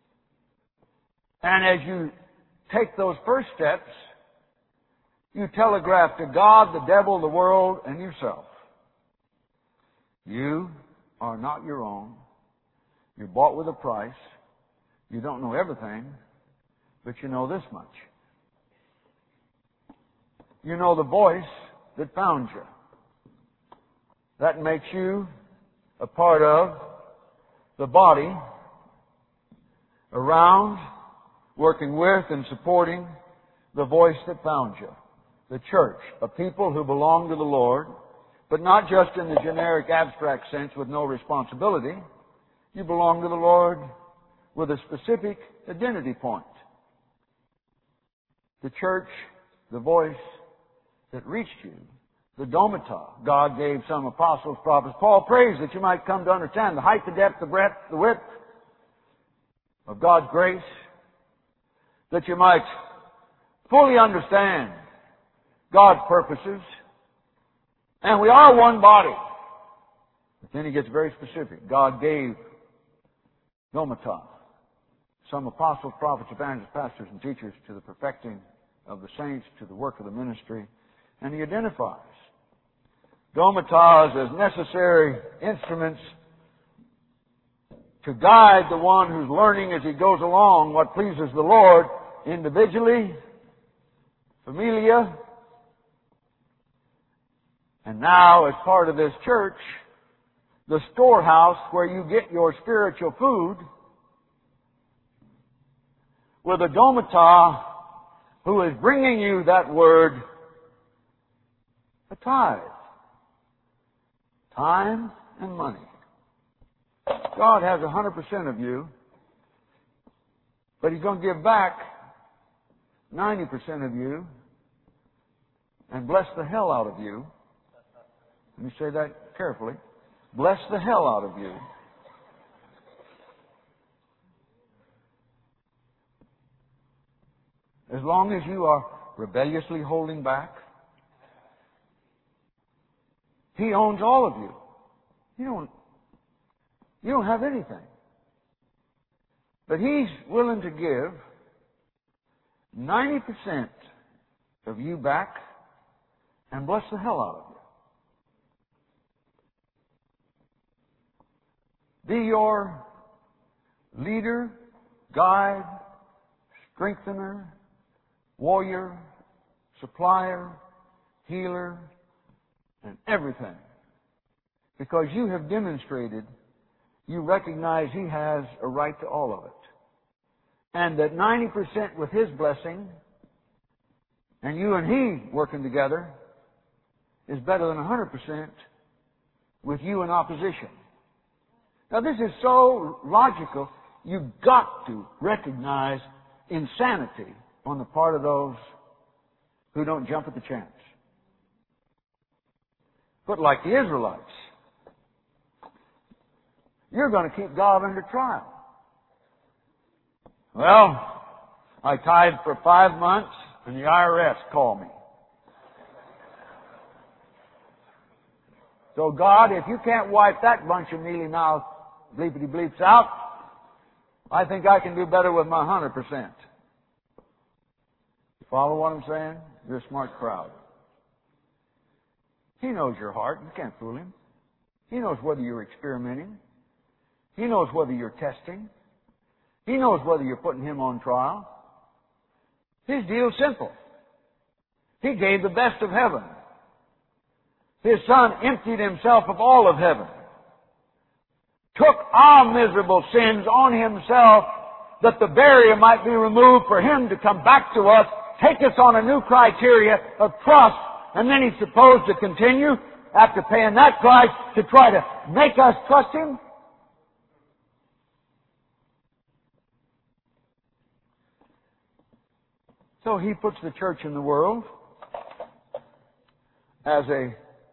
And as you take those first steps, you telegraph to God, the devil, the world, and yourself. You are not your own. You're bought with a price. You don't know everything, but you know this much. You know the voice that found you. That makes you a part of the body around, working with and supporting the voice that found you. The church, a people who belong to the Lord, but not just in the generic abstract sense with no responsibility. You belong to the Lord with a specific identity point. The church, the voice that reached you, the domata. God gave some apostles, prophets. Paul prays that you might come to understand the height, the depth, the breadth, the width of God's grace, that you might fully understand God's purposes. And we are one body. But then he gets very specific. God gave domata, some apostles, prophets, evangelists, pastors, and teachers to the perfecting of the saints, to the work of the ministry. And he identifies domatas as necessary instruments to guide the one who's learning as he goes along what pleases the Lord individually, familia, and now as part of this church, the storehouse where you get your spiritual food, with a domata who is bringing you that word, a tithe. Time and money. God has 100% of you, but He's going to give back 90% of you and bless the hell out of you. Let me say that carefully. Bless the hell out of you. As long as you are rebelliously holding back, He owns all of you. You don't have anything. But He's willing to give 90% of you back and bless the hell out of you. Be your leader, guide, strengthener, warrior, supplier, healer, and everything. Because you have demonstrated you recognize He has a right to all of it. And that 90% with His blessing and you and He working together is better than 100% with you in opposition. Now this is so logical, you've got to recognize insanity on the part of those who don't jump at the chance. But like the Israelites, you're going to keep God under trial. Well, I tithed for 5 months and the IRS called me. So God, if you can't wipe that bunch of mealy mouth bleepity bleeps out, I think I can do better with my 100%. You follow what I'm saying? You're a smart crowd. He knows your heart. You can't fool Him. He knows whether you're experimenting. He knows whether you're testing. He knows whether you're putting Him on trial. His deal's simple. He gave the best of heaven. His Son emptied Himself of all of heaven. Took our miserable sins on Himself that the barrier might be removed for Him to come back to us, take us on a new criteria of trust, and then He's supposed to continue, after paying that price, to try to make us trust Him? So He puts the church in the world as a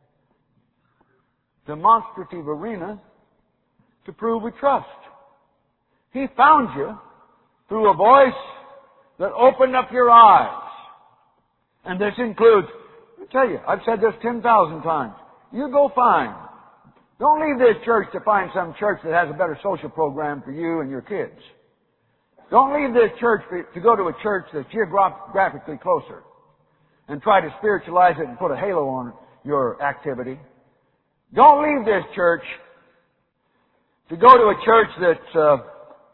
demonstrative arena to prove we trust. He found you through a voice that opened up your eyes. And this includes, I tell you, I've said this 10,000 times. You go find. Don't leave this church to find some church that has a better social program for you and your kids. Don't leave this church to go to a church that's geographically closer and try to spiritualize it and put a halo on your activity. Don't leave this church to go to a church that's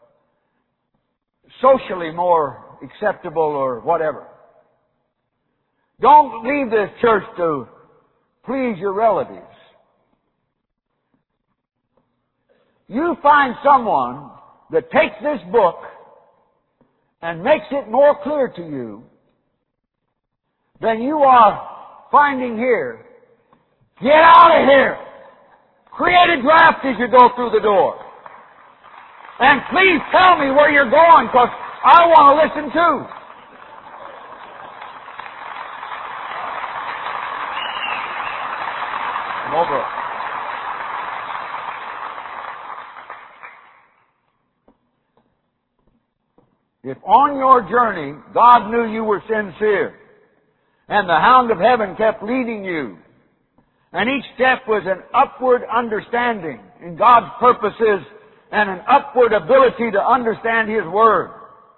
socially more acceptable or whatever. Don't leave this church to please your relatives. You find someone that takes this book and makes it more clear to you than you are finding here. Get out of here! Create a draft as you go through the door. And please tell me where you're going, because I want to listen too. I'm over it. If on your journey God knew you were sincere, and the hound of heaven kept leading you, and each step was an upward understanding in God's purposes and an upward ability to understand His Word,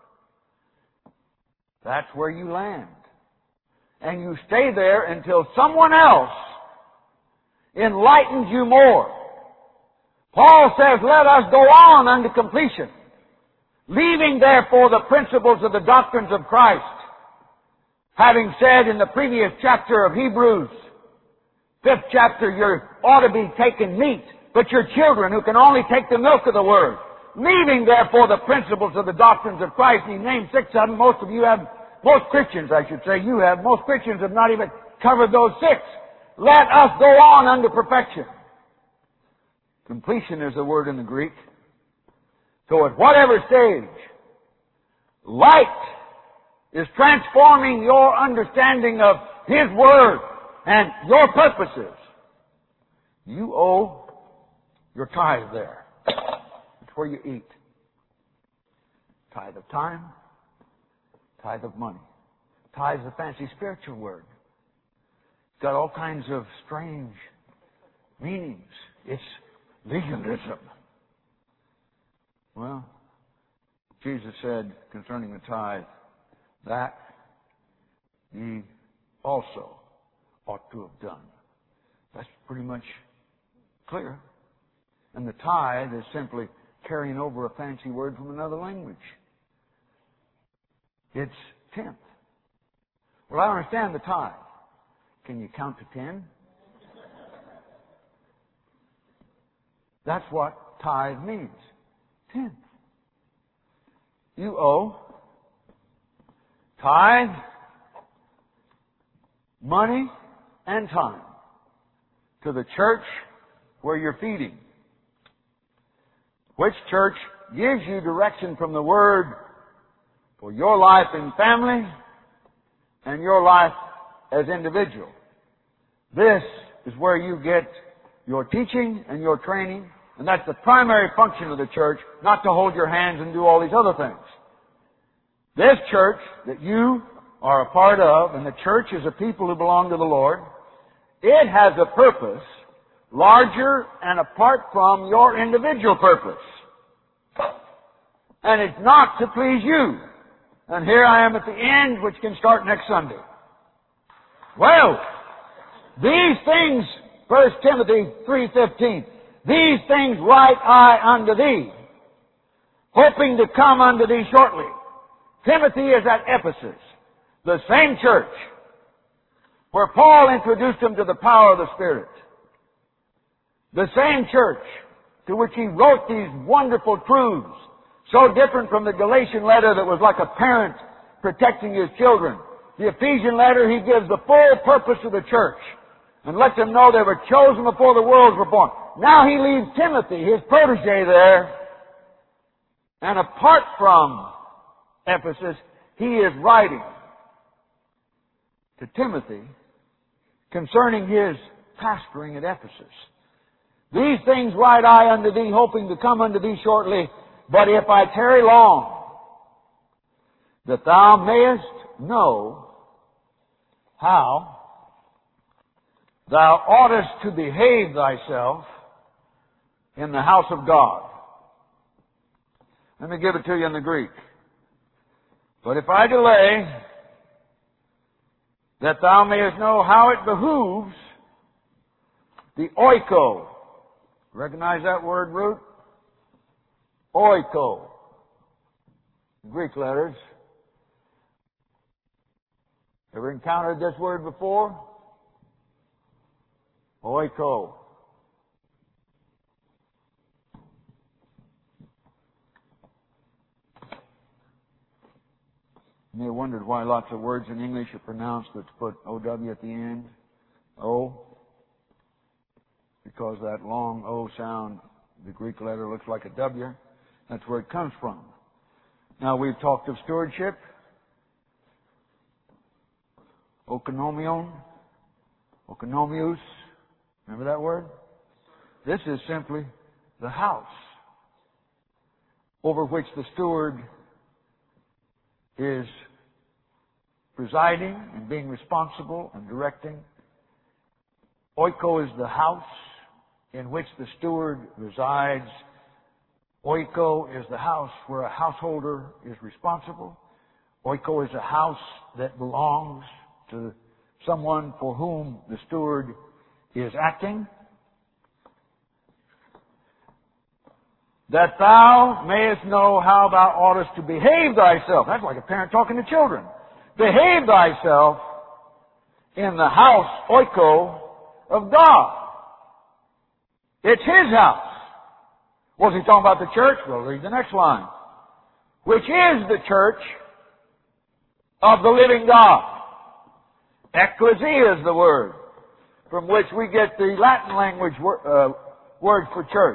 that's where you land. And you stay there until someone else enlightens you more. Paul says, let us go on unto completion, leaving therefore the principles of the doctrines of Christ, having said in the previous chapter of Hebrews, 5th chapter, you ought to be taking meat, but you're children who can only take the milk of the Word. Leaving, therefore, the principles of the doctrines of Christ. He named 6 of them. Most Christians, I should say, most Christians have not even covered those 6. Let us go on unto perfection. Completion is the word in the Greek. So at whatever stage, light is transforming your understanding of His Word and your purposes. You owe your tithe there. It's where you eat. Tithe of time, tithe of money. Tithe is a fancy spiritual word. It's got all kinds of strange meanings. It's legalism. Well, Jesus said concerning the tithe, that ye also ought to have done. That's pretty much clear. And the tithe is simply carrying over a fancy word from another language. It's tenth. Well, I understand the tithe. Can you count to 10? That's what tithe means. Tenth. You owe tithe, money, and time to the church where you're feeding. Which church gives you direction from the Word for your life in family and your life as individual. This is where you get your teaching and your training, and that's the primary function of the church, not to hold your hands and do all these other things. This church that you are a part of, and the church is a people who belong to the Lord, it has a purpose larger and apart from your individual purpose. And it's not to please you. And here I am at the end, which can start next Sunday. Well, these things, 1 Timothy 3:15, these things write I unto thee, hoping to come unto thee shortly. Timothy is at Ephesus, the same church where Paul introduced him to the power of the Spirit. The same church to which he wrote these wonderful truths, so different from the Galatian letter that was like a parent protecting his children. The Ephesian letter, he gives the full purpose of the church and lets them know they were chosen before the worlds were born. Now he leaves Timothy, his protege, there, and apart from Ephesus, he is writing to Timothy concerning his pastoring at Ephesus. These things write I unto thee, hoping to come unto thee shortly. But if I tarry long, that thou mayest know how thou oughtest to behave thyself in the house of God. Let me give it to you in the Greek. But if I delay, that thou mayest know how it behooves the oiko. Recognize that word root? Oiko. Greek letters. Ever encountered this word before? Oiko. You may have wondered why lots of words in English are pronounced but put O-W at the end. O. Because that long O sound, the Greek letter looks like a W. That's where it comes from. Now we've talked of stewardship. Oikonomion. Oikonomius. Remember that word? This is simply the house over which the steward is presiding and being responsible and directing. Oiko is the house in which the steward resides. Oiko is the house where a householder is responsible. Oiko is a house that belongs to someone for whom the steward is acting. That thou mayest know how thou oughtest to behave thyself. That's like a parent talking to children. Behave thyself in the house, oiko, of God. It's His house. Was he talking about the church? Well, read the next line. Which is the church of the living God. Ecclesia is the word from which we get the Latin language word for church.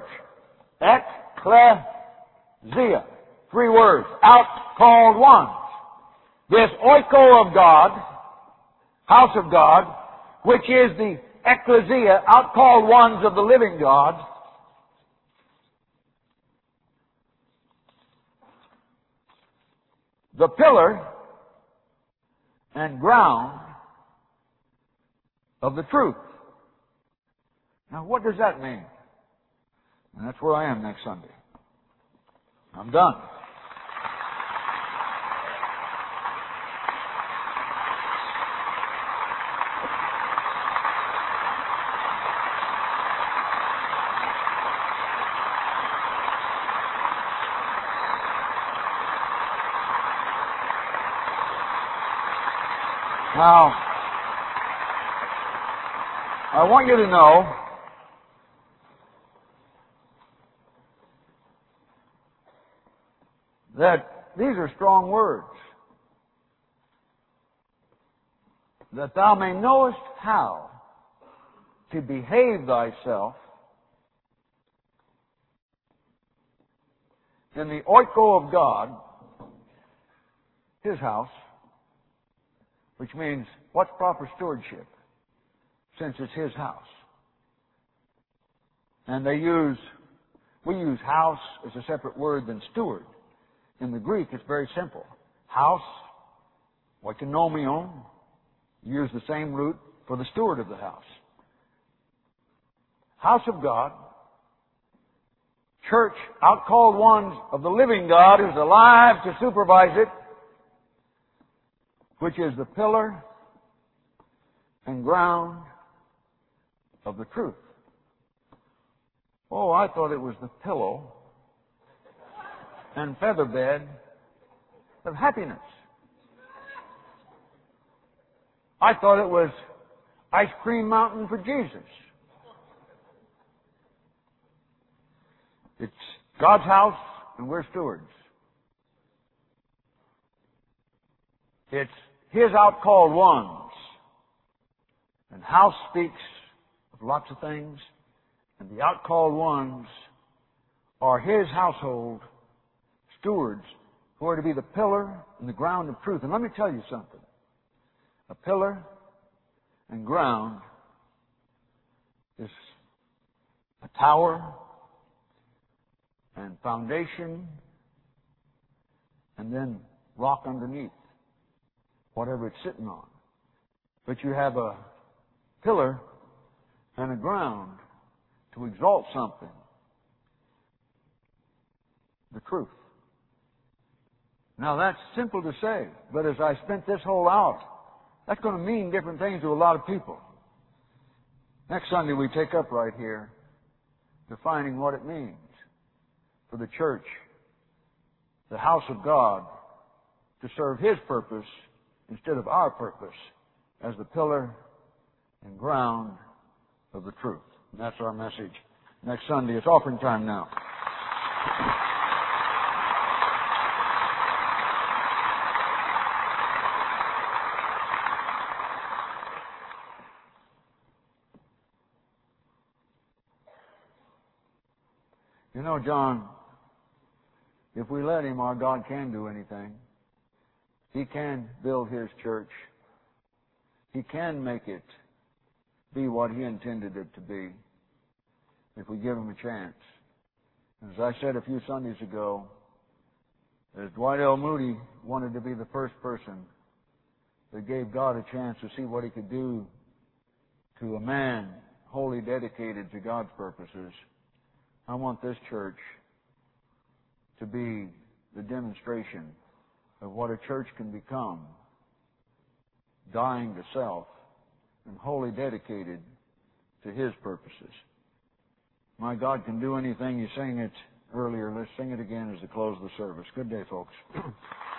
Ecclesia. 3 words. Out-called ones. This oiko of God, house of God, which is the ecclesia, out-called ones of the living God, the pillar and ground of the truth. Now, what does that mean? And that's where I am next Sunday. I'm done. Now, I want you to know that these are strong words. That thou may knowest how to behave thyself in the oiko of God, His house, which means what's proper stewardship, since it's His house. And we use house as a separate word than steward. In the Greek, it's very simple. House, oikonomion, use the same root for the steward of the house. House of God, church, outcalled ones of the living God who's alive to supervise it, which is the pillar and ground of the truth. Oh, I thought it was the pillow and featherbed of happiness. I thought it was Ice Cream Mountain for Jesus. It's God's house and we're stewards. It's His outcalled ones. And house speaks of lots of things. And the outcalled ones are His household stewards who are to be the pillar and the ground of truth. And let me tell you something. A pillar and ground is a tower and foundation and then rock underneath, whatever it's sitting on. But you have a pillar and a ground to exalt something. The truth. Now that's simple to say, but as I spent this whole hour, that's going to mean different things to a lot of people. Next Sunday we take up right here, defining what it means for the church, the house of God, to serve His purpose instead of our purpose as the pillar and ground of the truth. And that's our message next Sunday. It's offering time now. You know, John, if we let Him, our God can do anything. He can build His church. He can make it be what He intended it to be if we give Him a chance. As I said a few Sundays ago, as Dwight L. Moody wanted to be the first person that gave God a chance to see what He could do to a man wholly dedicated to God's purposes, I want this church to be the demonstration of what a church can become, dying to self and wholly dedicated to His purposes. My God can do anything. You sang it earlier. Let's sing it again as the close of the service. Good day, folks.